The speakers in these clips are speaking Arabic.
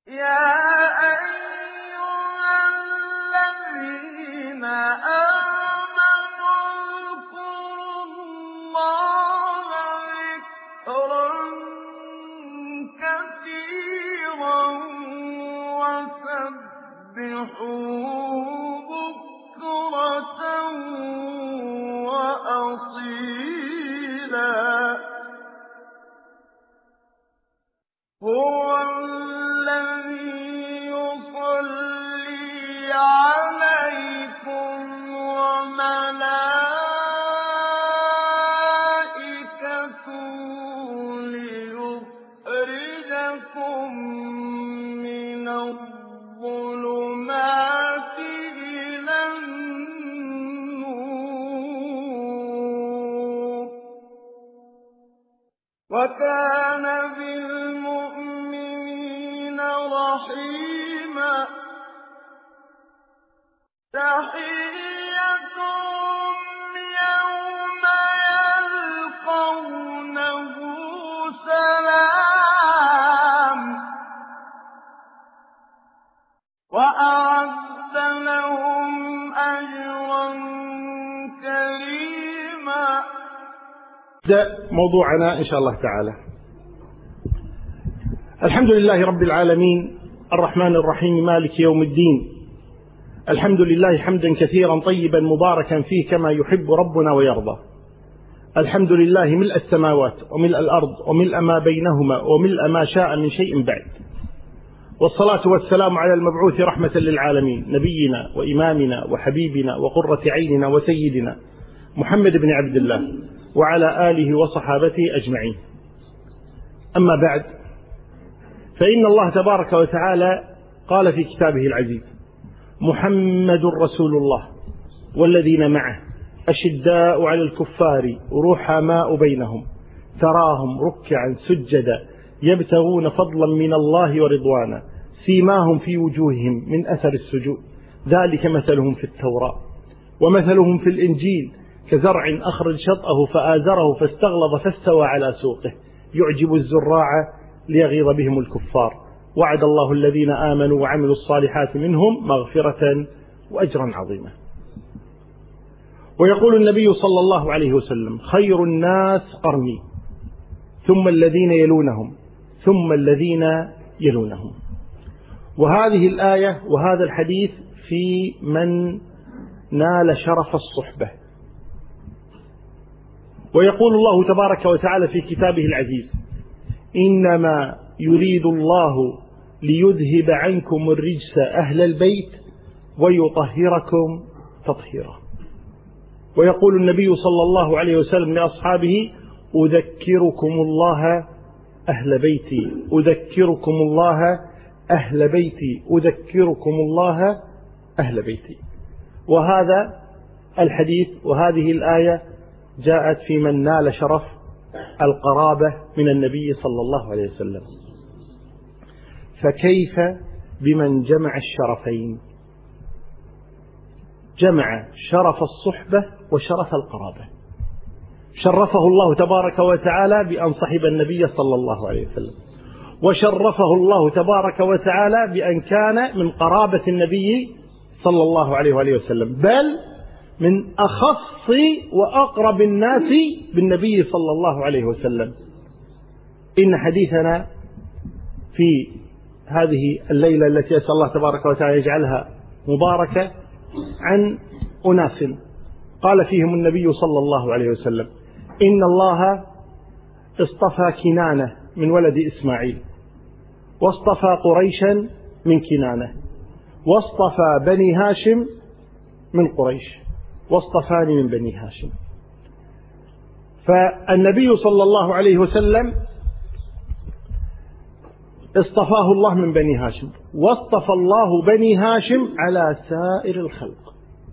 يا أيها الذين آمنوا اذكروا الله ذكرا كثيرا وسبحوه بكرة وأصيلا هو الذي يصلي عليكم وملائكته ليخرجكم من الظلمات إلى النور وكان بالمؤمنين رحيما تحيتهم يوم يلقونه سلام وأعد لهم أجرا كريما. موضوعنا إن شاء الله تعالى. الحمد لله رب العالمين الرحمن الرحيم مالك يوم الدين. الحمد لله حمدا كثيرا طيبا مباركا فيه كما يحب ربنا ويرضى. الحمد لله ملء السماوات وملء الأرض وملء ما بينهما وملء ما شاء من شيء بعد. والصلاة والسلام على المبعوث رحمة للعالمين نبينا وإمامنا وحبيبنا وقرة عيننا وسيدنا محمد بن عبد الله وعلى آله وصحابته أجمعين. أما بعد، فإن الله تبارك وتعالى قال في كتابه العزيز: محمد رسول الله والذين معه أشداء على الكفار رحماء بينهم تراهم ركعا سجدا يبتغون فضلا من الله ورضوانا سيماهم في وجوههم من أثر السجود ذلك مثلهم في التوراة ومثلهم في الإنجيل كزرع أخرج شطأه فآزره فاستغلظ فاستوى على سوقه يعجب الزراع ليغيظ بهم الكفار وعد الله الذين آمنوا وعملوا الصالحات منهم مغفرة وأجرا عظيما. ويقول النبي صلى الله عليه وسلم: خير الناس قرني ثم الذين يلونهم ثم الذين يلونهم. وهذه الآية وهذا الحديث في من نال شرف الصحبة. ويقول الله تبارك وتعالى في كتابه العزيز: إنما يريد الله ليذهب عنكم الرجس أهل البيت ويطهركم تطهيرا. ويقول النبي صلى الله عليه وسلم لأصحابه: أذكركم الله أهل بيتي أذكركم الله أهل بيتي أذكركم الله أهل بيتي. وهذا الحديث وهذه الآية جاءت في من نال شرف القرابة من النبي صلى الله عليه وسلم. فكيف بمن جمع الشرفين؟ جمع شرف الصحبة وشرف القرابة. شرفه الله تبارك وتعالى بأن صحب النبي صلى الله عليه وسلم، وشرفه الله تبارك وتعالى بأن كان من قرابة النبي صلى الله عليه وسلم، بل من أخص وأقرب الناس بالنبي صلى الله عليه وسلم. إن حديثنا في هذه الليلة التي أسأل الله تبارك وتعالى يجعلها مباركة عن أناس قال فيهم النبي صلى الله عليه وسلم: إن الله اصطفى كنانة من ولد إسماعيل، واصطفى قريشا من كنانة، واصطفى بني هاشم من قريش، واصطفاني من بني هاشم. فالنبي صلى الله عليه وسلم اصطفاه الله من بني هاشم، واصطفى الله بني هاشم على سائر الخلق،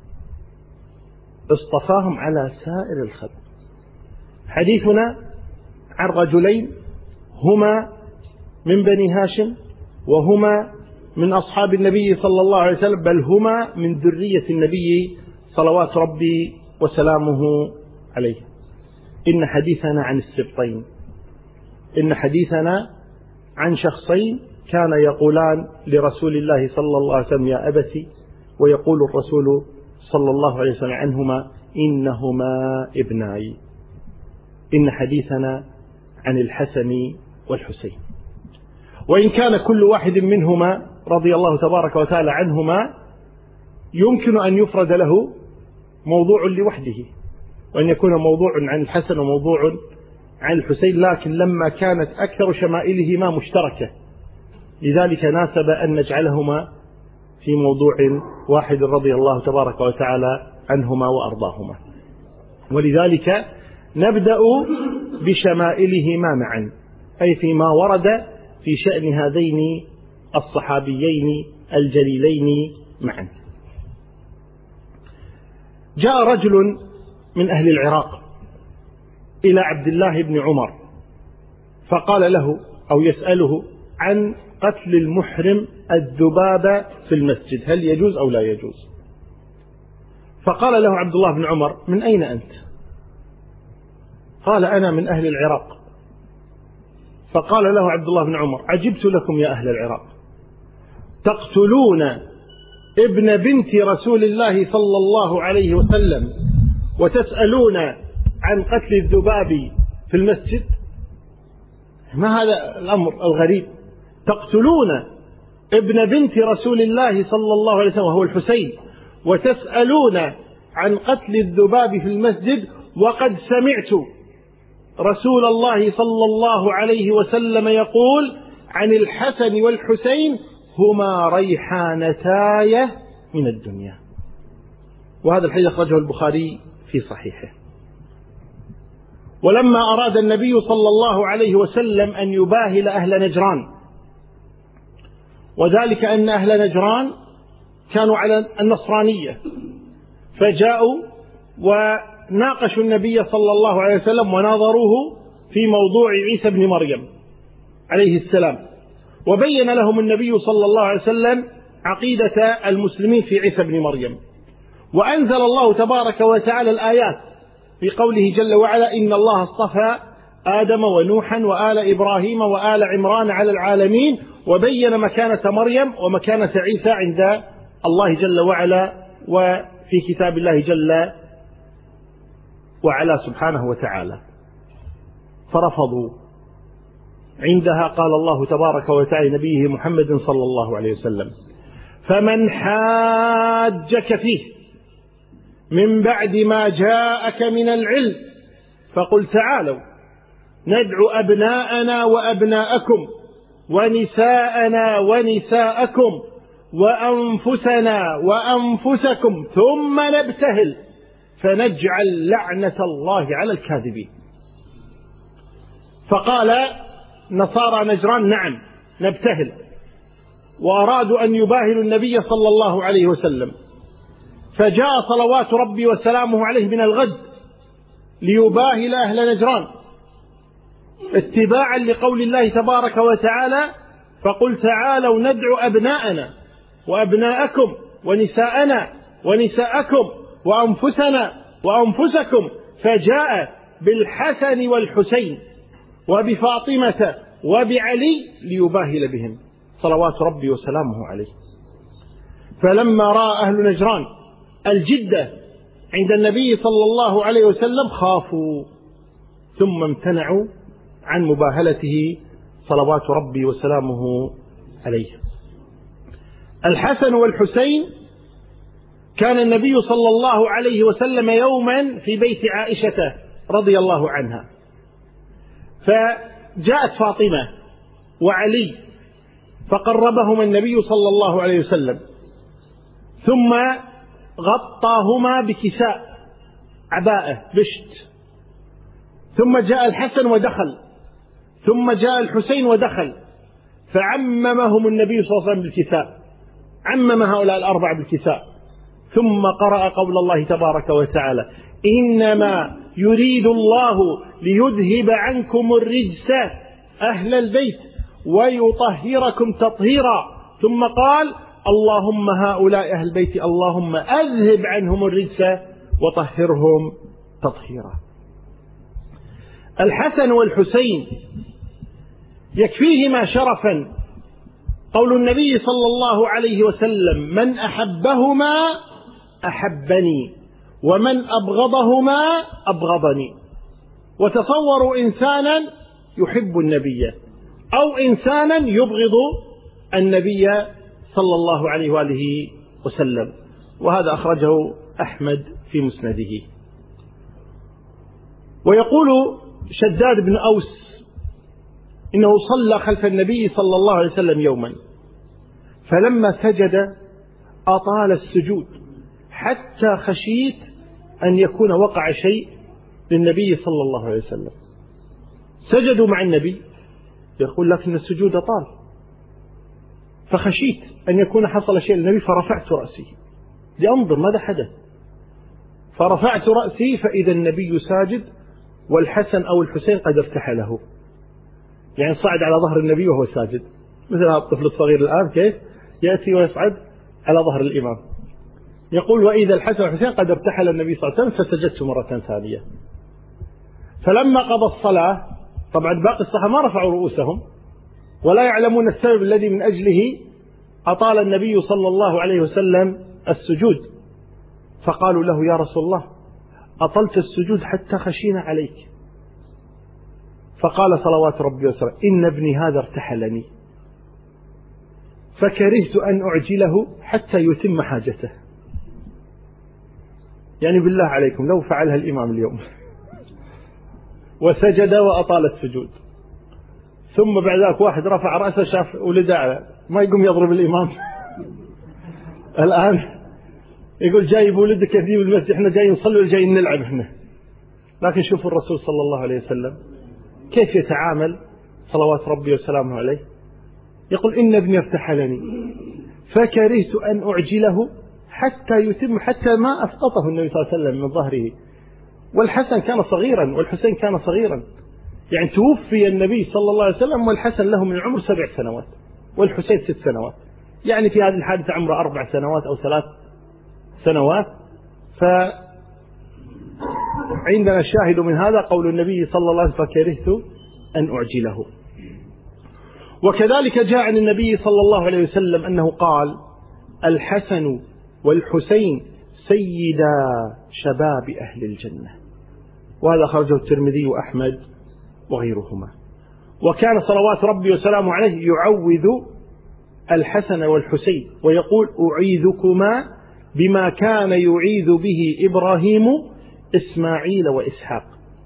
اصطفاهم على سائر الخلق. حديثنا عن رجلين هما من بني هاشم وهما من أصحاب النبي صلى الله عليه وسلم، بل هما من ذرية النبي صلوات ربي وسلامه عليه. إن حديثنا عن السبطين، إن حديثنا عن شخصين كان يقولان لرسول الله صلى الله عليه وسلم يا أبتي، ويقول الرسول صلى الله عليه وسلم عنهما إنهما ابناي. إن حديثنا عن الحسن والحسين، وإن كان كل واحد منهما رضي الله تبارك وتعالى عنهما يمكن أن يفرد له موضوع لوحده، وأن يكون موضوع عن الحسن وموضوع عن الحسين، لكن لما كانت أكثر شمائلهما مشتركة لذلك ناسب أن نجعلهما في موضوع واحد رضي الله تبارك وتعالى عنهما وأرضاهما. ولذلك نبدأ بشمائلهما معا، أي فيما ورد في شأن هذين الصحابيين الجليلين معا. جاء رجل من أهل العراق إلى عبد الله بن عمر فقال له أو يسأله عن قتل المحرم الذباب في المسجد، هل يجوز أو لا يجوز؟ فقال له عبد الله بن عمر من أين أنت؟ قال أنا من أهل العراق. فقال له عبد الله بن عمر عجبت لكم يا أهل العراق، تقتلون ابن بنت رسول الله صلى الله عليه وسلم وتسألون عن قتل الذباب في المسجد؟ ما هذا الأمر الغريب؟ تقتلون ابن بنت رسول الله صلى الله عليه وسلم وهو الحسين وتسألون عن قتل الذباب في المسجد، وقد سمعت رسول الله صلى الله عليه وسلم يقول عن الحسن والحسين هما ريحانتاي من الدنيا. وهذا الحديث أخرجه البخاري في صحيحه. ولما أراد النبي صلى الله عليه وسلم أن يباهل أهل نجران، وذلك أن أهل نجران كانوا على النصرانية، فجاءوا وناقشوا النبي صلى الله عليه وسلم وناظروه في موضوع عيسى بن مريم عليه السلام، وبين لهم النبي صلى الله عليه وسلم عقيدة المسلمين في عيسى بن مريم، وأنزل الله تبارك وتعالى الآيات في قوله جل وعلا إن الله اصطفى آدم ونوحا وآل إبراهيم وآل عمران على العالمين، وبين مكانة مريم ومكانة عيسى عند الله جل وعلا وفي كتاب الله جل وعلا سبحانه وتعالى. فرفضوا. عندها قال الله تبارك وتعالى نبيه محمد صلى الله عليه وسلم فمن حاجك فيه من بعد ما جاءك من العلم فقل تعالوا ندعو أبناءنا وأبناءكم ونساءنا ونساءكم وأنفسنا وأنفسكم ثم نبتهل فنجعل لعنة الله على الكاذبين. فقال نصارى نجران نعم نبتهل، وأرادوا أن يباهلوا النبي صلى الله عليه وسلم، فجاء صلوات ربي وسلامه عليه من الغد ليباهل أهل نجران اتباعا لقول الله تبارك وتعالى فقل تعالوا ندعو أبناءنا وأبناءكم ونساءنا ونساءكم وأنفسنا وأنفسكم، فجاء بالحسن والحسين وبفاطمة وبعلي ليباهل بهم صلوات ربي وسلامه عليه. فلما رأى أهل نجران الجدة عند النبي صلى الله عليه وسلم خافوا ثم امتنعوا عن مباهلته صلوات ربي وسلامه عليه. الحسن والحسين كان النبي صلى الله عليه وسلم يوما في بيت عائشة رضي الله عنها، فجاءت فاطمة وعلي فقربهما النبي صلى الله عليه وسلم ثم غطاهما بكساء عباءة بشت، ثم جاء الحسن ودخل، ثم جاء الحسين ودخل، فعممهم النبي صلى الله عليه وسلم بالكساء، عمم هؤلاء الأربعة بالكساء، ثم قرأ قول الله تبارك وتعالى إنما يريد الله ليذهب عنكم الرجس أهل البيت ويطهركم تطهيرا، ثم قال اللهم هؤلاء أهل البيت اللهم أذهب عنهم الرجس وطهرهم تطهيرا. الحسن والحسين يكفيهما شرفا قول النبي صلى الله عليه وسلم: من أحبهما أحبني ومن أبغضهما أبغضني. وتصوروا إنسانا يحب النبي أو إنسانا يبغض النبي صلى الله عليه وآله وسلم. وهذا أخرجه أحمد في مسنده. ويقول شداد بن أوس إنه صلى خلف النبي صلى الله عليه وسلم يوما، فلما سجد أطال السجود حتى خشيت أن يكون وقع شيء للنبي صلى الله عليه وسلم. سجدوا مع النبي، يقول لكن السجود طال، فخشيت أن يكون حصل شيء للنبي فرفعت رأسي لأنظر ماذا حدث. فرفعت رأسي فإذا النبي ساجد والحسن أو الحسين قد ارتحله، يعني صعد على ظهر النبي وهو ساجد، مثل هذا الطفل الصغير الآن كيف يأتي ويصعد على ظهر الإمام. يقول: وإذا الحسن والحسين قد ارتحل النبي صلى الله عليه وسلم فسجدت مرة ثانية. فلما قضى الصلاة، طبعا باقي الصحابة ما رفعوا رؤوسهم ولا يعلمون السبب الذي من أجله أطال النبي صلى الله عليه وسلم السجود، فقالوا له: يا رسول الله أطلت السجود حتى خشينا عليك. فقال صلوات ربي وسلامه: إن ابني هذا ارتحلني فكرهت أن أعجله حتى يتم حاجته. يعني بالله عليكم لو فعلها الإمام اليوم وسجد وأطال السجود، ثم بعد ذلك واحد رفع رأسه شاف ولده ما يقوم يضرب الإمام الآن يقول: جايب ولدك في المسجد، احنا جايين نصلي ولا جايين نلعب هنا؟ لكن شوفوا الرسول صلى الله عليه وسلم كيف يتعامل صلوات ربي وسلامه عليه. يقول: إن ابني ارتحلني فكرهت أن أعجله حتى يتم، حتى ما أسقطه النبي صلى الله عليه وسلم من ظهره. والحسن كان صغيرا والحسين كان صغيرا، يعني توفي النبي صلى الله عليه وسلم والحسن له من العمر 7 سنوات والحسين 6 سنوات، يعني في هذه الحادثة عمره 4 سنوات أو 3 سنوات. فعندنا شاهد من هذا قول النبي صلى الله عليه وسلم: فكرهت أن أعجله. وكذلك جاء عن النبي صلى الله عليه وسلم أنه قال: الحسن والحسين سيدا شباب أهل الجنة. وهذا خرجه الترمذي وأحمد وغيرهما. وكان صلوات ربي وسلامه عليه يعوذ الحسن والحسين ويقول: أعيذكما بما كان يعيذ به إبراهيم إسماعيل وإسحاق.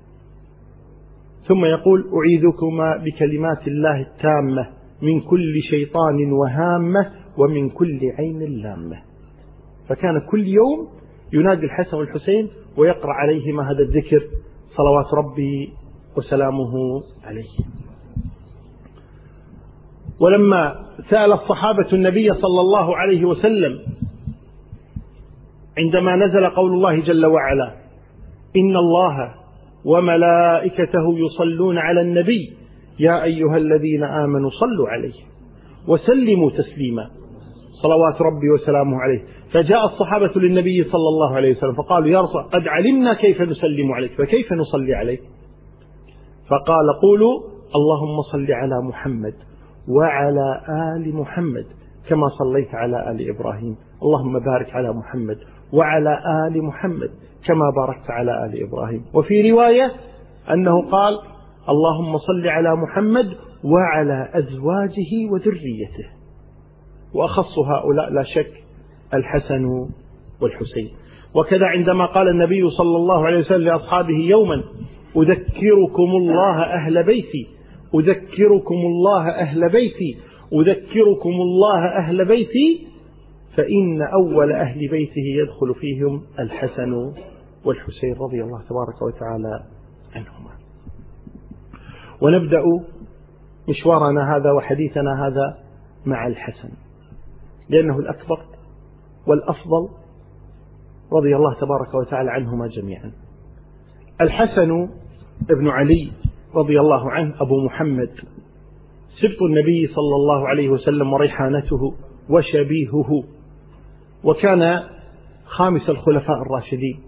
ثم يقول: أعيذكما بكلمات الله التامة من كل شيطان وهامة ومن كل عين لامة. فكان كل يوم ينادي الحسن والحسين ويقرأ عليهما هذا الذكر صلوات ربي وسلامه عليه. ولما سأل الصحابة النبي صلى الله عليه وسلم عندما نزل قول الله جل وعلا: إن الله وملائكته يصلون على النبي يا أيها الذين آمنوا صلوا عليه وسلموا تسليما، صلوات ربي وسلامه عليه. فجاء الصحابة للنبي صلى الله عليه وسلم فقالوا: يا رسول قد علمنا كيف نسلم عليك فكيف نصلي عليك؟ فقال: قولوا اللهم صل على محمد وعلى آل محمد كما صليت على آل إبراهيم، اللهم بارك على محمد وعلى آل محمد كما باركت على آل إبراهيم. وفي رواية أنه قال: اللهم صل على محمد وعلى أزواجه وذريته. وأخص هؤلاء لا شك الحسن والحسين. وكذا عندما قال النبي صلى الله عليه وسلم لأصحابه يوما: أذكركم الله أهل بيتي، أذكركم الله أهل بيتي، أذكركم الله أهل بيتي، فإن أول أهل بيته يدخل فيهم الحسن والحسين رضي الله تبارك وتعالى عنهما. ونبدأ مشوارنا هذا وحديثنا هذا مع الحسن، لأنه الأكبر والأفضل رضي الله تبارك وتعالى عنهما جميعا. الحسن ابن علي رضي الله عنه أبو محمد، سبط النبي صلى الله عليه وسلم وريحانته وشبيهه، وكان خامس الخلفاء الراشدين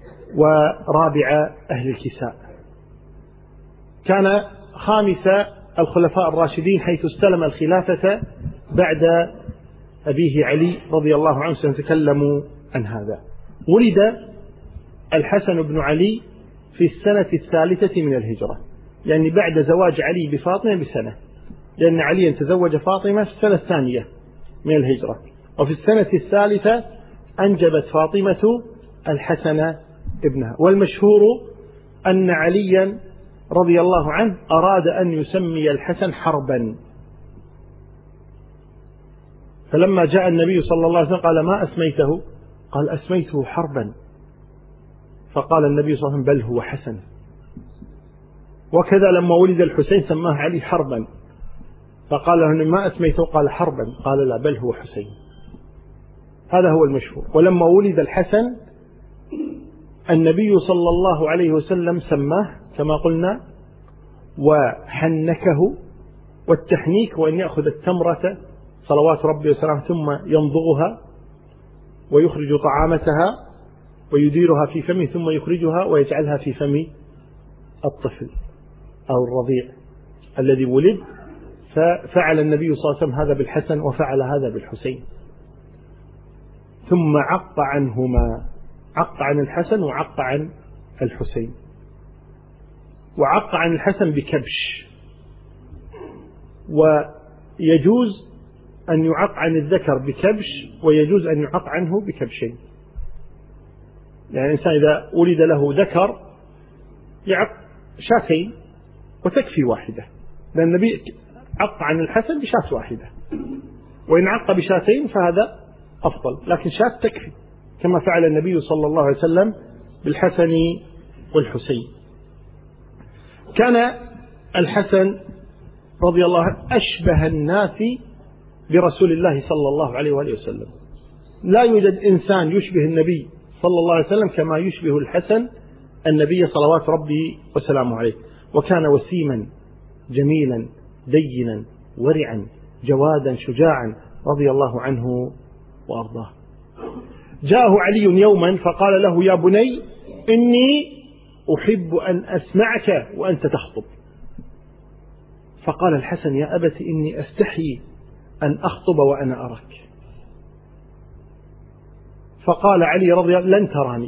ورابع أهل الكساء. كان خامس الخلفاء الراشدين حيث استلم الخلافة بعد أبيه علي رضي الله عنه، سنتكلم عن هذا. ولد الحسن بن علي في السنة 3 من الهجرة، يعني بعد زواج علي بفاطمة بسنة، لأن علي تزوج فاطمة في السنة 2 من الهجرة، وفي السنة 3 أنجبت فاطمة الحسن ابنها. والمشهور أن عليا رضي الله عنه أراد أن يسمي الحسن حربا، فلما جاء النبي صلى الله عليه وسلم قال: ما أسميته؟ قال: أسميته حربا. فقال النبي صلى الله عليه وسلم: بل هو حسن. وكذا لما ولد الحسين سماه علي حربا، فقال له: ما أسميته؟ قال: حربا. قال: لا، بل هو حسين. هذا هو المشهور. ولما ولد الحسن النبي صلى الله عليه وسلم سماه كما قلنا وحنكه. والتحنيك هو أن يأخذ التمرة صلوات ربي وسلامه ثم يمضغها ويخرج طعامتها ويديرها في فمه ثم يخرجها ويجعلها في فم الطفل أو الرضيع الذي ولد. ففعل النبي صلى الله عليه وسلم هذا بالحسن وفعل هذا بالحسين، ثم عق عنهما، عق عن الحسن وعق عن الحسين. وعق عن الحسن بكبش، ويجوز أن يعق عن الذكر بكبش ويجوز أن يعق عنه بكبشين. يعني الإنسان إذا ولد له ذكر يعق شاتين وتكفي واحدة، لأن النبي عق عن الحسن بشاة واحدة، وإن عق بشاتين فهذا أفضل، لكن شاة تكفي كما فعل النبي صلى الله عليه وسلم بالحسن والحسين. كان الحسن رضي الله عنه أشبه الناس برسول الله صلى الله عليه وآله وسلم. لا يوجد إنسان يشبه النبي صلى الله عليه وسلم كما يشبه الحسن النبي صلوات ربي وسلامه عليه. وكان وسيما جميلا دينا ورعا جوادا شجاعا رضي الله عنه وأرضاه. جاءه علي يوما فقال له: يا بني، إني أحب أن أسمعك وأنت تخطب. فقال الحسن: يا أبت، إني أستحي أن أخطب وأنا أراك. فقال علي رضي الله: لن تراني.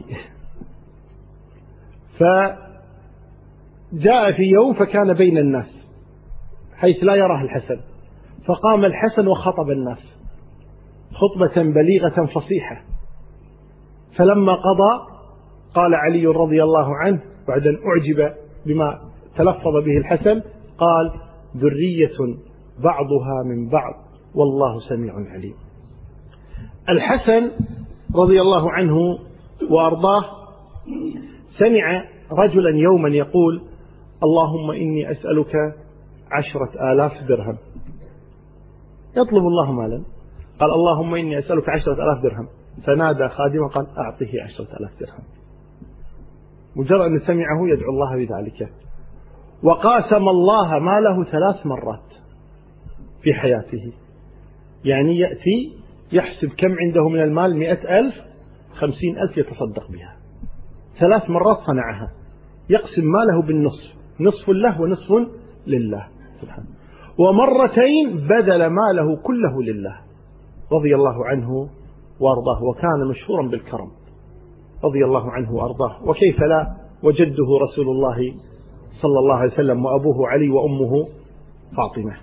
فجاء في يوم فكان بين الناس حيث لا يراه الحسن، فقام الحسن وخطب الناس خطبة بليغة فصيحة. فلما قضى قال علي رضي الله عنه بعد أن أعجب بما تلفظ به الحسن، قال: ذرية بعضها من بعض والله سميع عليم. الحسن رضي الله عنه وأرضاه سمع رجلا يوما يقول: اللهم إني أسألك 10,000 درهم. يطلب الله مالا، قال: اللهم إني أسألك 10,000 درهم. فنادى خادمه قال: أعطه 10,000 درهم. مجرد أن سمعه يدعو الله بذلك. وقاسم الله ماله 3 مرات في حياته، يعني يأتي يحسب كم عنده من المال: 100,000 50,000 يتصدق بها. 3 مرات صنعها، يقسم ماله بالنصف، نصف له ونصف لله سبحانه. ومرتين بذل ماله كله لله رضي الله عنه وأرضاه، وكان مشهورا بالكرم رضي الله عنه وأرضاه. وكيف لا، وجده رسول الله صلى الله عليه وسلم وأبوه علي وأمه فاطمة.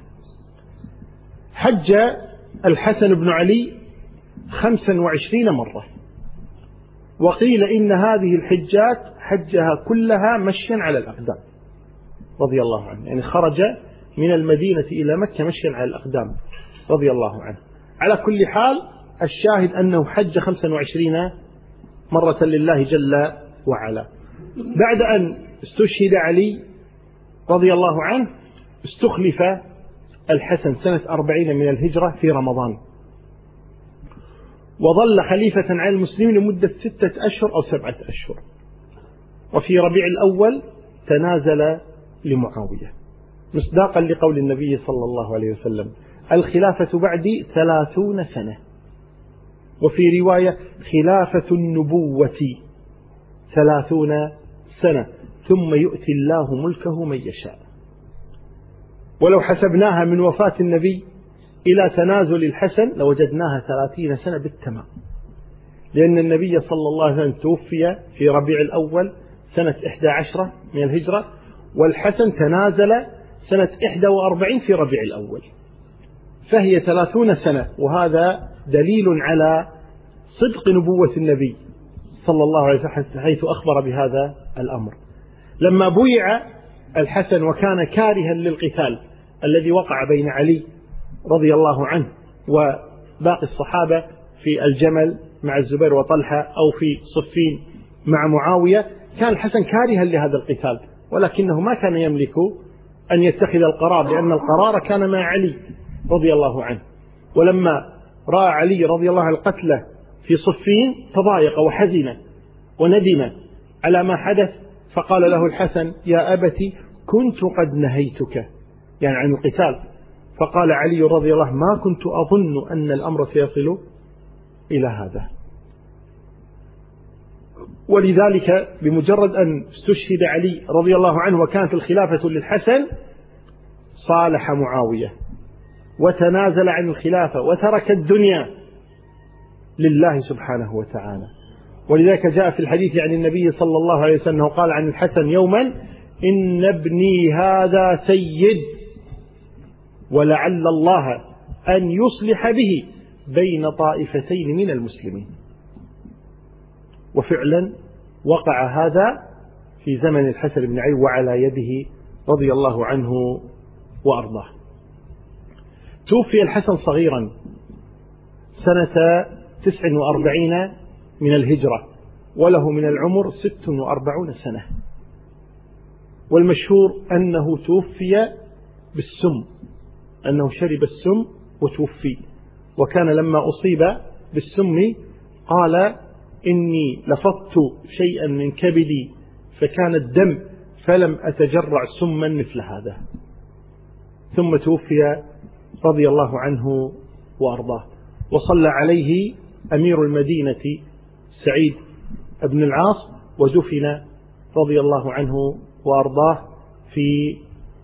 حج الحسن بن علي 25 مرة، وقيل إن هذه الحجات حجها كلها مشيا على الأقدام رضي الله عنه، يعني خرج من المدينة إلى مكة مشيا على الأقدام رضي الله عنه. على كل حال الشاهد أنه حج 25 مرة لله جل وعلا. بعد أن استشهد علي رضي الله عنه استخلف الحسن سنة 40 من الهجرة في رمضان، وظل خليفة على المسلمين لمدة 6 أشهر أو 7 أشهر. وفي ربيع الأول تنازل لمعاوية مصداقا لقول النبي صلى الله عليه وسلم: الخلافة بعدي 30 سنة. وفي رواية: خلافة النبوة 30 سنة ثم يؤتي الله ملكه من يشاء. ولو حسبناها من وفاة النبي إلى تنازل الحسن لوجدناها 30 سنة بالتمام، لأن النبي صلى الله عليه وسلم توفي في ربيع الأول سنة 11 من الهجرة، والحسن تنازل سنة 41 في ربيع الأول، فهي 30 سنة. وهذا دليل على صدق نبوة النبي صلى الله عليه وسلم حيث أخبر بهذا الأمر. لما بويع الحسن وكان كارها للقتال الذي وقع بين علي رضي الله عنه وباقي الصحابة في الجمل مع الزبير وطلحة أو في صفين مع معاوية، كان الحسن كارها لهذا القتال، ولكنه ما كان يملك أن يتخذ القرار، لأن القرار كان مع علي رضي الله عنه. ولما رأى علي رضي الله عنه القتلى في صفين تضايق وحزن وندم على ما حدث، فقال له الحسن: يا أبتي كنت قد نهيتك، يعني عن القتال. فقال علي رضي الله عنه: ما كنت أظن أن الأمر سيصل إلى هذا. ولذلك بمجرد أن استشهد علي رضي الله عنه وكانت الخلافة للحسن صالح معاوية وتنازل عن الخلافة وترك الدنيا لله سبحانه وتعالى. ولذلك جاء في الحديث عن النبي صلى الله عليه وسلم قال عن الحسن يوما: إن ابني هذا سيد ولعل الله أن يصلح به بين طائفتين من المسلمين. وفعلا وقع هذا في زمن الحسن بن علي وعلى يده رضي الله عنه وأرضاه. توفي الحسن صغيرا سنة 49 من الهجرة، وله من العمر 46 سنة. والمشهور أنه توفي بالسم، أنه شرب السم وتوفي. وكان لما أصيب بالسم قال: إني لفظت شيئا من كبدي فكان الدم فلم أتجرع سما مثل هذا. ثم توفي رضي الله عنه وأرضاه. وصلى عليه أمير المدينة سعيد بن العاص، ودفن رضي الله عنه وأرضاه في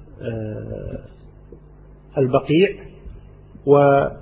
البقيع، وقضى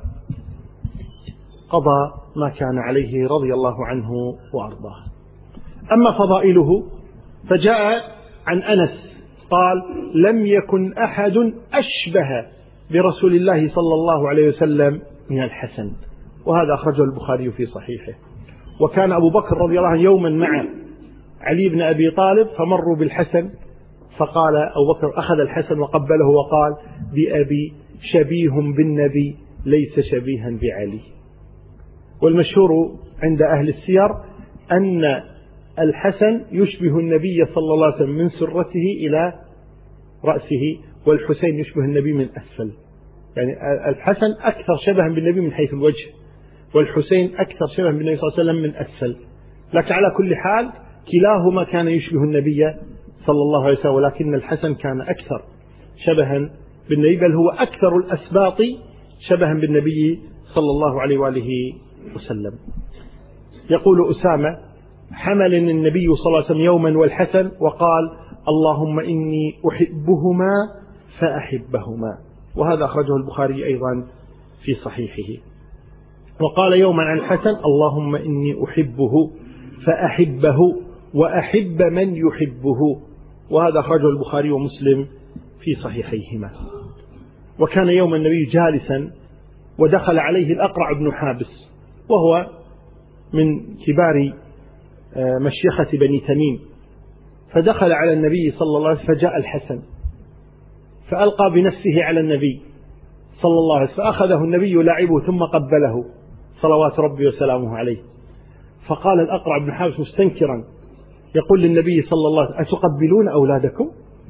ما كان عليه رضي الله عنه وأرضاه. أما فضائله فجاء عن أنس قال: لم يكن أحد أشبه برسول الله صلى الله عليه وسلم من الحسن. وهذا أخرجه البخاري في صحيحه. وكان أبو بكر رضي الله عنه يوما مع علي بن أبي طالب فمروا بالحسن، فقال أبو بكر أخذ الحسن وقبله وقال: بأبي شبيه بالنبي ليس شبيها بعلي. والمشهور عند أهل السير أن الحسن يشبه النبي صلى الله عليه وسلم من سرته إلى رأسه، والحسين يشبه النبي من أسفل. يعني الحسن أكثر شبها بالنبي من حيث الوجه، والحسين أكثر شبها بالنبي صلى الله عليه وسلم من أسفل. لكن على كل حال كلاهما كان يشبه النبي صلى الله عليه وسلم، ولكن الحسن كان أكثر شبها بالنبي، بل هو أكثر الأسباط شبها بالنبي صلى الله عليه وآله وسلم. يقول أسامة: حملني النبي صلى الله عليه وسلم يوما والحسن وقال: اللهم إني أحبهما فأحبهما. وهذا أخرجه البخاري أيضا في صحيحه. وقال يوما عن الحسن: اللهم إني أحبه فأحبه وأحب من يحبه. وهذا أخرجه البخاري ومسلم في صحيحيهما. وكان يوم النبي جالسا ودخل عليه الأقرع بن حابس، وهو من كبار مشيخة بني تميم، فدخل على النبي صلى الله عليه وسلم فجاء الحسن فألقى بنفسه على النبي صلى الله عليه وسلم، فأخذه النبي يلاعبه ثم قبله صلوات ربي وسلامه عليه. فقال الأقرع بن حابس مستنكرا يقول للنبي صلى الله عليه وسلم: أتقبلون أولادكم؟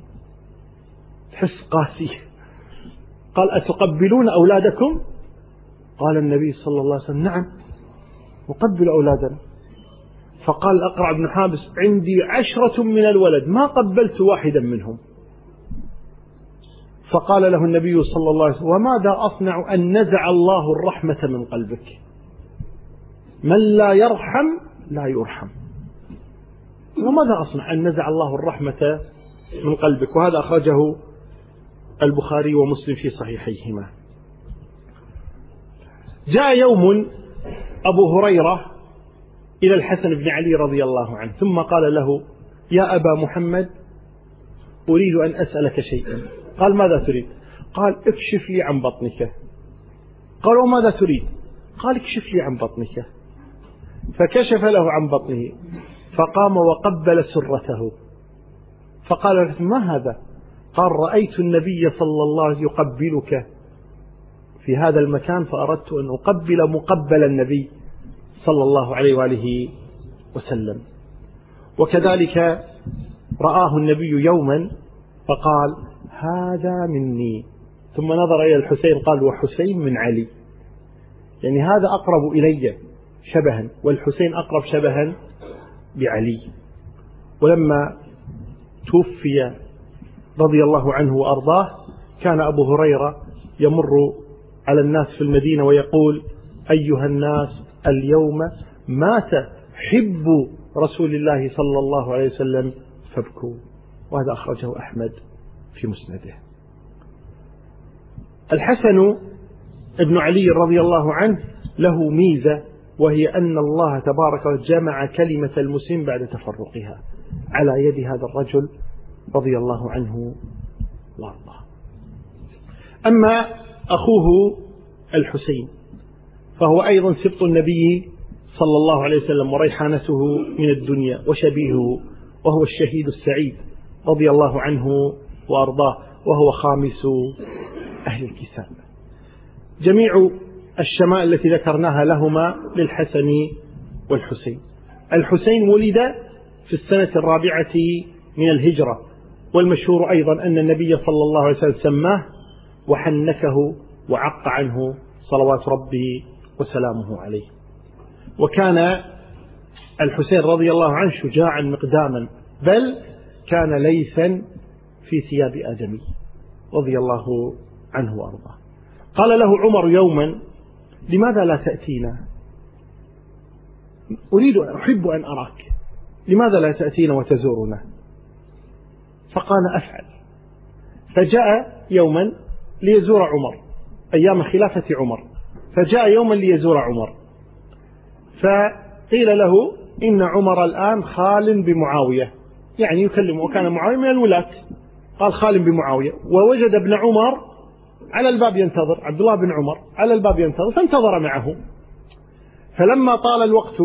حس قاسي. قال: أتقبلون أولادكم؟ قال النبي صلى الله عليه وسلم: نعم نقبل أولادنا. فقال الأقرع بن حابس: عندي 10 من الولد ما قبلت واحدا منهم. فقال له النبي صلى الله عليه وسلم: وماذا أصنع أن نزع الله الرحمة من قلبك؟ من لا يرحم لا يرحم. وماذا أصنع أن نزع الله الرحمة من قلبك؟ وهذا أخرجه البخاري ومسلم في صحيحيهما. جاء يوم أبو هريرة إلى الحسن بن علي رضي الله عنه ثم قال له: يا أبا محمد، أريد أن أسألك شيئا. قال: ماذا تريد؟ قال: اكشف لي عن بطنك. قال: وماذا تريد؟ قال: اكشف لي عن بطنك. فكشف له عن بطنه فقام وقبل سرته. فقال له: ما هذا؟ قال: رأيت النبي صلى الله عليه وسلم يقبلك في هذا المكان فأردت أن أقبل مقبل النبي صلى الله عليه وآله وسلم. وكذلك رآه النبي يوما فقال: هذا مني. ثم نظر إلى الحسين قال: وحسين من علي، يعني هذا أقرب إلي شبها والحسين أقرب شبها بعلي. ولما توفي رضي الله عنه وأرضاه كان أبو هريرة يمر على الناس في المدينة ويقول: أيها الناس، اليوم مات حب رسول الله صلى الله عليه وسلم فابكوا. وهذا أخرجه أحمد في مسنده. الحسن ابن علي رضي الله عنه له ميزة، وهي أن الله تبارك وتعالى جمع كلمة المسلم بعد تفرقها على يد هذا الرجل رضي الله عنه وارضاه. أما أخوه الحسين فهو أيضا سبط النبي صلى الله عليه وسلم وريحانته من الدنيا وشبيهه، وهو الشهيد السعيد رضي الله عنه وأرضاه، وهو خامس أهل الكتاب. جميع الشمائل التي ذكرناها لهما للحسن والحسين. الحسين ولد في السنة 4 من الهجرة، والمشهور أيضا أن النبي صلى الله عليه وسلم سماه وحنكه وعق عنه صلوات ربي وسلامه عليه. وكان الحسين رضي الله عنه شجاعا مقداما، بل كان ليثا في ثياب آدمي رضي الله عنه وأرضاه. قال له عمر يوما: لماذا لا تأتينا؟ أحب أن أراك، لماذا لا تأتينا وتزورنا؟ فقال: أفعل. فجاء يوما ليزور عمر أيام خلافة عمر، فجاء يوما ليزور عمر، فقيل له: إن عمر الآن خال بمعاوية، يعني يكلم، وكان معاوية من الولاة. قال: خال بمعاوية. ووجد ابن عمر على الباب ينتظر، عبد الله بن عمر على الباب ينتظر، فانتظر معه. فلما طال الوقت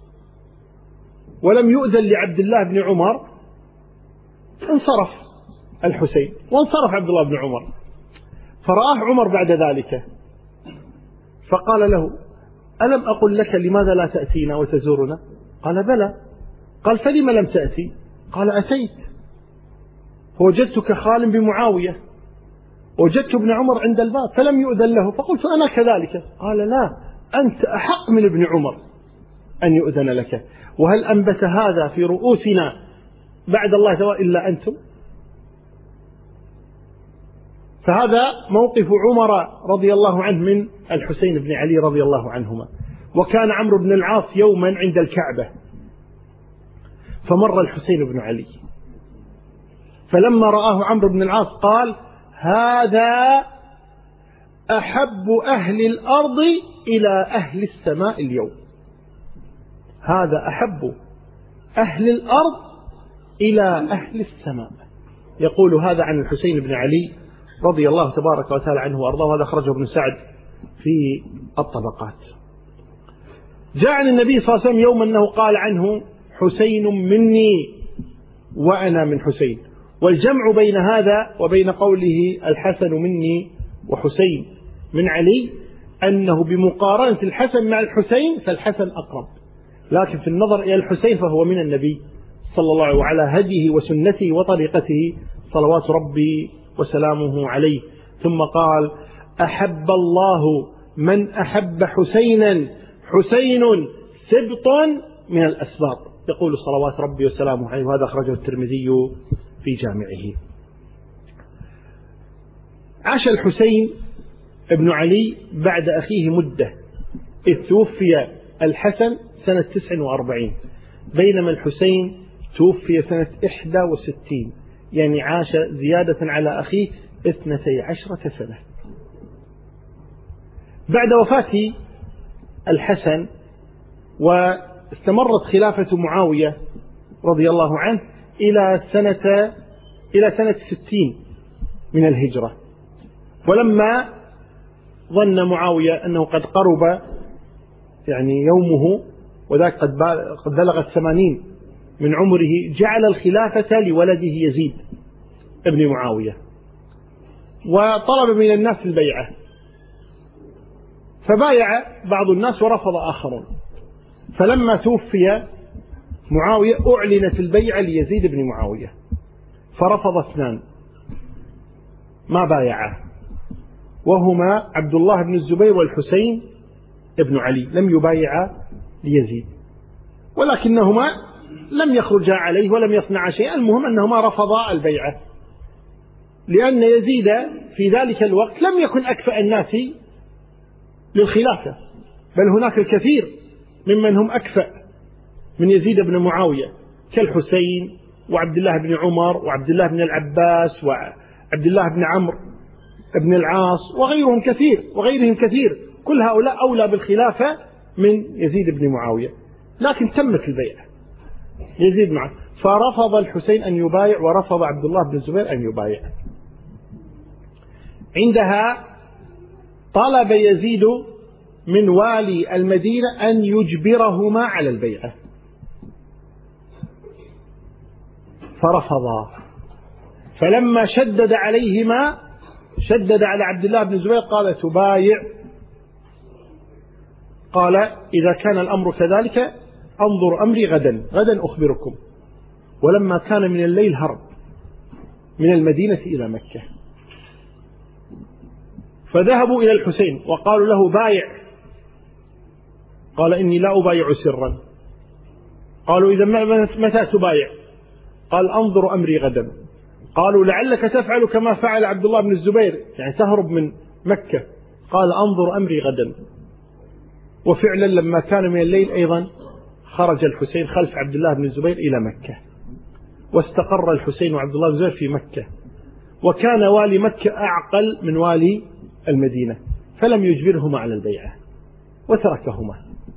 ولم يؤذن لعبد الله بن عمر انصرف الحسين وانصرف عبد الله بن عمر. فرآه عمر بعد ذلك فقال له: ألم أقل لك لماذا لا تأتينا وتزورنا؟ قال: بلى. قال: فلم لم تأتي؟ قال: أتيت فوجدتك خال بمعاوية، وجدت ابن عمر عند الباب فلم يؤذن له فقلت أنا كذلك. قال: لا، أنت أحق من ابن عمر أن يؤذن لك، وهل أنبت هذا في رؤوسنا بعد الله تعالى إلا أنتم؟ فهذا موقف عمر رضي الله عنه من الحسين بن علي رضي الله عنهما. وكان عمرو بن العاص يوما عند الكعبة فمر الحسين بن علي، فلما رآه عمرو بن العاص قال: هذا أحب أهل الأرض إلى أهل السماء اليوم. هذا أحب أهل الأرض إلى أهل السماء. يقول هذا عن الحسين بن علي رضي الله تبارك وتعالى عنه وأرضاه، وهذا أخرجه ابن سعد في الطبقات. جاء عن النبي صلى الله عليه وسلم يوم أنه قال عنه: حسين مني وأنا من حسين. والجمع بين هذا وبين قوله الحسن مني وحسين من علي أنه بمقارنة الحسن مع الحسين فالحسن أقرب، لكن في النظر إلى الحسين فهو من النبي صلى الله عليه وسلم وعلى هديه وسنته وطريقته صلوات ربي وسلامه عليه. ثم قال: أحب الله من أحب حسينا، حسين سبط من الأسباط، يقول صلوات ربي وسلامه عليه، وهذا أخرجه الترمذي في جامعه. عاش الحسين ابن علي بعد أخيه مدة، إذ توفي الحسن سنة 49 بينما الحسين توفي سنة 61، يعني عاش زيادة على أخيه 12 سنة. بعد وفاة الحسن واستمرت خلافة معاوية رضي الله عنه إلى سنة 60 من الهجرة، ولما ظن معاوية أنه قد قرب يعني يومه وذاك قد بلغ 80 من عمره، جعل الخلافة لولده يزيد ابن معاوية، وطلب من الناس البيعة، فبايع بعض الناس ورفض آخرون. فلما توفي معاوية أعلنت البيعة ليزيد بن معاوية، فرفض 2 ما بايعه، وهما عبد الله بن الزبير والحسين ابن علي، لم يبايعا ليزيد، ولكنهما لم يخرجا عليه ولم يصنعا شيئا، المهم أنهما رفضا البيعة، لأن يزيد في ذلك الوقت لم يكن أكفأ الناس للخلافة، بل هناك الكثير ممن هم أكفأ من يزيد بن معاوية كالحسين وعبد الله بن عمر وعبد الله بن العباس وعبد الله بن عمرو بن العاص وغيرهم كثير، كل هؤلاء أولى بالخلافة من يزيد بن معاوية، لكن تمت البيعة يزيد معه، فرفض الحسين أن يبايع ورفض عبد الله بن الزبير أن يبايع. عندها طلب يزيد من والي المدينة أن يجبرهما على البيعة، فرفضا، فلما شدد عليهما شدد على عبد الله بن الزبير قال تبايع، قال إذا كان الأمر كذلك أنظر أمري غدا أخبركم. ولما كان من الليل هرب من المدينة إلى مكة، فذهبوا إلى الحسين وقالوا له بايع، قال إني لا أبايع سرا. قالوا إذا متى تبايع؟ قال أنظر أمري غدا. قالوا لعلك تفعل كما فعل عبد الله بن الزبير، يعني تهرب من مكة. قال أنظر أمري غدا. وفعلا لما كان من الليل أيضا خرج الحسين خلف عبد الله بن الزبير إلى مكة، واستقر الحسين وعبد الله بن الزبير في مكة، وكان والي مكة أعقل من والي المدينة، فلم يجبرهما على البيعة وتركهما.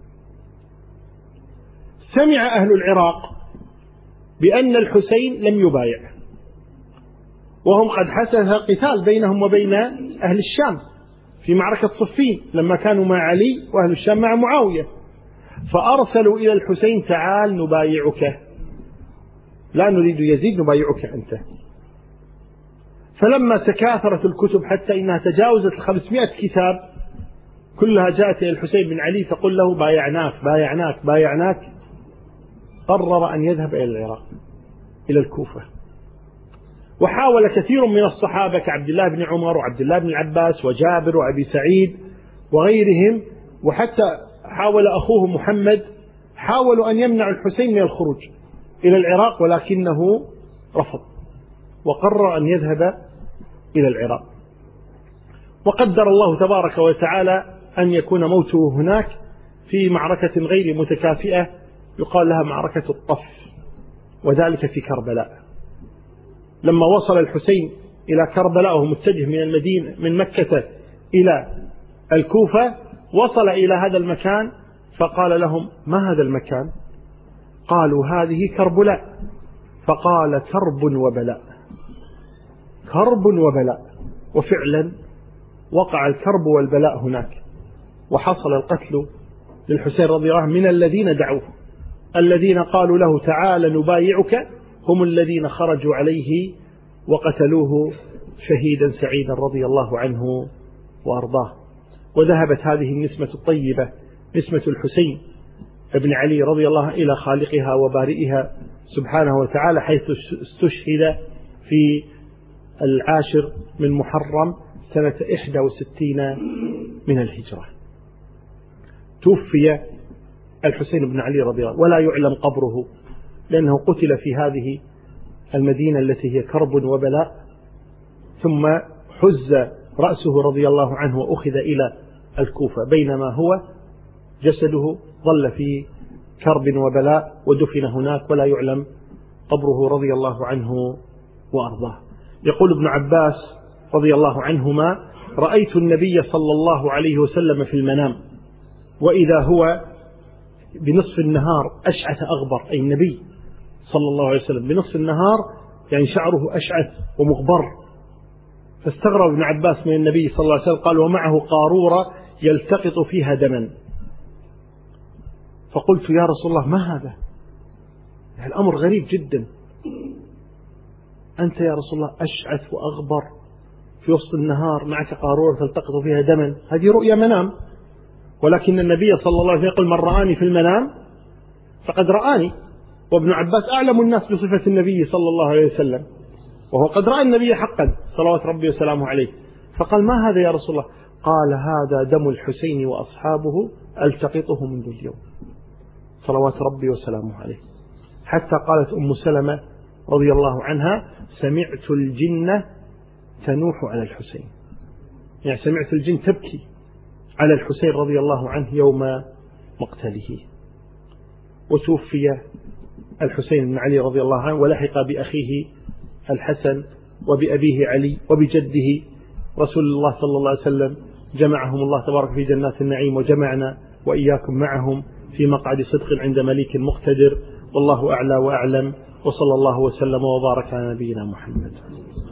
سمع أهل العراق بأن الحسين لم يبايع، وهم قد حدث قتال بينهم وبين أهل الشام في معركة صفين لما كانوا مع علي وأهل الشام مع معاوية، فأرسلوا إلى الحسين تعال نبايعك، لا نريد يزيد نبايعك أنت. فلما تكاثرت الكتب حتى إنها تجاوزت 500 كتاب كلها جاءت إلى الحسين بن علي تقول له بايعناك، قرر أن يذهب إلى العراق إلى الكوفة. وحاول كثير من الصحابة كعبد الله بن عمر وعبد الله بن العباس وجابر وأبي سعيد وغيرهم، وحتى حاول أخوه محمد، حاولوا أن يمنعوا الحسين من الخروج إلى العراق، ولكنه رفض وقرر أن يذهب إلى العراق. وقدر الله تبارك وتعالى أن يكون موته هناك في معركة غير متكافئة يقال لها معركة الطف، وذلك في كربلاء. لما وصل الحسين إلى كربلاء وهو متجه من المدينة من مكة إلى الكوفة، وصل إلى هذا المكان فقال لهم ما هذا المكان؟ قالوا هذه كربلاء. فقال كرب وبلاء، وفعلا وقع الكرب والبلاء هناك، وحصل القتل للحسين رضي الله عنه من الذين دعوه، الذين قالوا له تعال نبايعك هم الذين خرجوا عليه وقتلوه شهيدا سعيدا رضي الله عنه وأرضاه. وذهبت هذه النسمة الطيبة نسمة الحسين ابن علي رضي الله عنه إلى خالقها وبارئها سبحانه وتعالى، حيث استشهد في 10 من محرم سنة 61 من الهجرة. توفي الحسين بن علي رضي الله عنه ولا يعلم قبره، لأنه قتل في هذه المدينة التي هي كرب وبلاء، ثم حز رأسه رضي الله عنه وأخذ إلى الكوفة، بينما هو جسده ظل في كرب وبلاء ودفن هناك ولا يعلم قبره رضي الله عنه وأرضاه. يقول ابن عباس رضي الله عنهما: رأيت النبي صلى الله عليه وسلم في المنام وإذا هو بنصف النهار أشعث أغبر، أي النبي صلى الله عليه وسلم بنصف النهار يعني شعره أشعث ومغبر. فاستغرب ابن عباس من النبي صلى الله عليه وسلم، قال: ومعه قارورة يلتقط فيها دما. فقلت: يا رسول الله ما هذا؟ الأمر غريب جدا، أنت يا رسول الله أشعث وأغبر في وسط النهار معك قارورة تلتقط فيها دما، هذه رؤيا منام. ولكن النبي صلى الله عليه وسلم يقول: من رآني في المنام فقد رآني. وابن عباس أعلم الناس بصفة النبي صلى الله عليه وسلم، وهو قد رأى النبي حقا صلوات ربي وسلامه عليه. فقال: ما هذا يا رسول الله؟ قال: هذا دم الحسين وأصحابه ألتقطه منذ اليوم صلوات ربي وسلامه عليه. حتى قالت أم سلمة رضي الله عنها: سمعت الجن تنوح على الحسين، يعني سمعت الجن تبكي على الحسين رضي الله عنه يوم مقتله. وتوفي الحسين بن علي رضي الله عنه ولحق بأخيه الحسن وبأبيه علي وبجده رسول الله صلى الله عليه وسلم، جمعهم الله تبارك في جنات النعيم، وجمعنا وإياكم معهم في مقعد صدق عند مليك مقتدر. والله أعلى وأعلم، وصلى الله وسلم وبارك على نبينا محمد.